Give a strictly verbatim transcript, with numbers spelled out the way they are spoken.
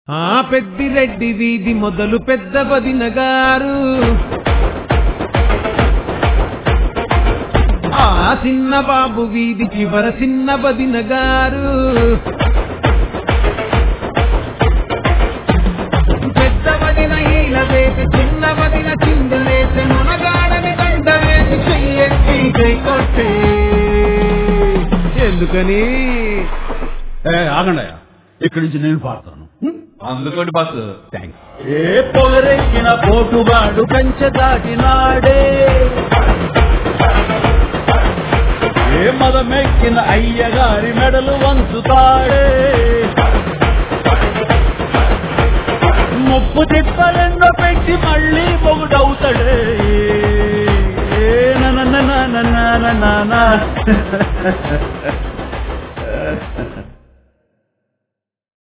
ఆ పెద్దిరెడ్డి వీధి మొదలు పెద్ద వదిన గారు, ఆ చిన్న బాబు వీధి చివర చిన్న వదిన గారు, పెద్ద వదిన ఈల వేసి చిన్న వదిన చిందు వేసి మునగాడని గంట వేసి చెయ్యి చెయ్యి కొట్టే. ఎందుకని ఆగండి, ఇక్కడి నుంచి నేను పాడతాను. అందుకోండి బాస్. థ్యాంక్స్. ఏ పొగరెక్కిన పోటుగాడు కంచె దాటినాడే, ఏ మదమెక్కిన అయ్యగారి మెడలు వంచుతాడే, ముప్పు తిప్పలెన్నో పెట్టి మళ్ళీ పొగుడవుతాడే. నా